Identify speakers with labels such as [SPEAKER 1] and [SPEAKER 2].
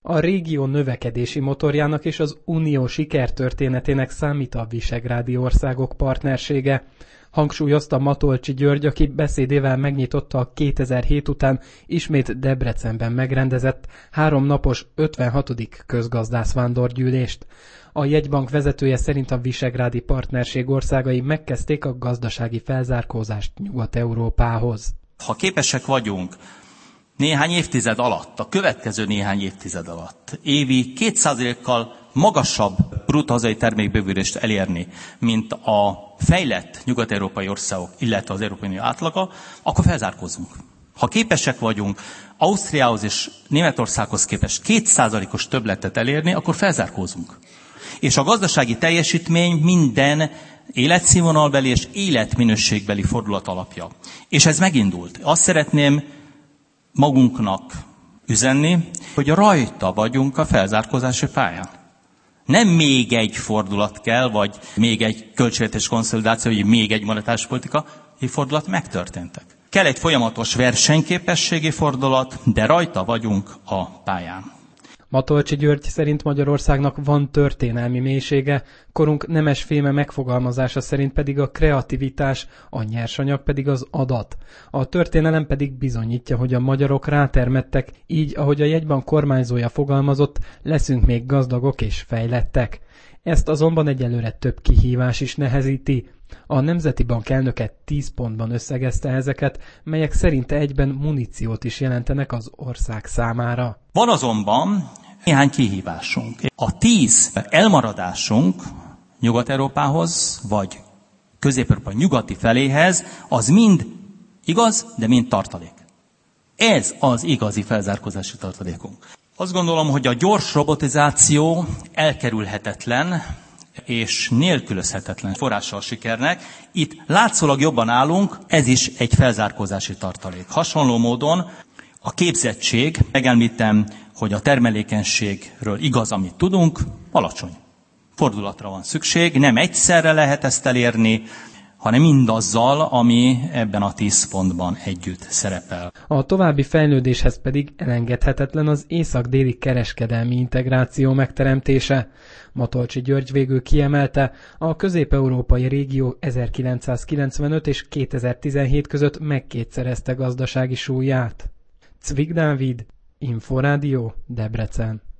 [SPEAKER 1] A régió növekedési motorjának és az unió sikertörténetének számít a visegrádi országok partnersége, hangsúlyozta Matolcsy György, aki beszédével megnyitotta a 2007 után ismét Debrecenben megrendezett 3 napos 56. közgazdászvándorgyűlést. A jegybank vezetője szerint a visegrádi partnerség országai megkezdték a gazdasági felzárkózást Nyugat-Európához.
[SPEAKER 2] Ha képesek vagyunk néhány évtized alatt, a következő néhány évtized alatt évi 2%-kal magasabb bruttó hazai termékbővülést elérni, mint a fejlett nyugat-európai országok, illetve az Európai Unió átlaga, akkor felzárkózunk. Ha képesek vagyunk Ausztriához és Németországhoz képest 2%-os többletet elérni, akkor felzárkózunk. És a gazdasági teljesítmény minden életszínvonalbeli és életminőségbeli fordulat alapja. És ez megindult. Azt szeretném magunknak üzenni, hogy rajta vagyunk a felzárkózási pályán. Nem még egy fordulat kell, vagy még egy költségvetés konszolidáció, vagy még egy monetáris politikai fordulat, megtörténtek. Kell egy folyamatos versenyképességi fordulat, de rajta vagyunk a pályán.
[SPEAKER 1] Matolcsy György szerint Magyarországnak van történelmi mélysége, korunk nemesféme megfogalmazása szerint pedig a kreativitás, a nyersanyag pedig az adat. A történelem pedig bizonyítja, hogy a magyarok rátermettek, így, ahogy a jegybank kormányzója fogalmazott, leszünk még gazdagok és fejlettek. Ezt azonban egyelőre több kihívás is nehezíti. A Nemzeti Bank elnöke 10 pontban összegezte ezeket, melyek szerinte egyben muníciót is jelentenek az ország számára.
[SPEAKER 2] Van azonban néhány kihívásunk. A 10 elmaradásunk Nyugat-Európához, vagy Közép-Európa nyugati feléhez, az mind igaz, de mind tartalék. Ez az igazi felzárkózási tartalékunk. Azt gondolom, hogy a gyors robotizáció elkerülhetetlen és nélkülözhetetlen forrása a sikernek. Itt látszólag jobban állunk, ez is egy felzárkózási tartalék. Hasonló módon a képzettség, megemlítem, hogy a termelékenységről igaz, amit tudunk, alacsony. Fordulatra van szükség, nem egyszerre lehet ezt elérni, hanem mindazzal, ami ebben a 10 pontban együtt szerepel.
[SPEAKER 1] A további fejlődéshez pedig elengedhetetlen az észak-déli kereskedelmi integráció megteremtése. Matolcsy György végül kiemelte, a közép-európai régió 1995 és 2017 között megkétszerezte gazdasági súlyát. Cvik Dávid, Inforádió, Debrecen.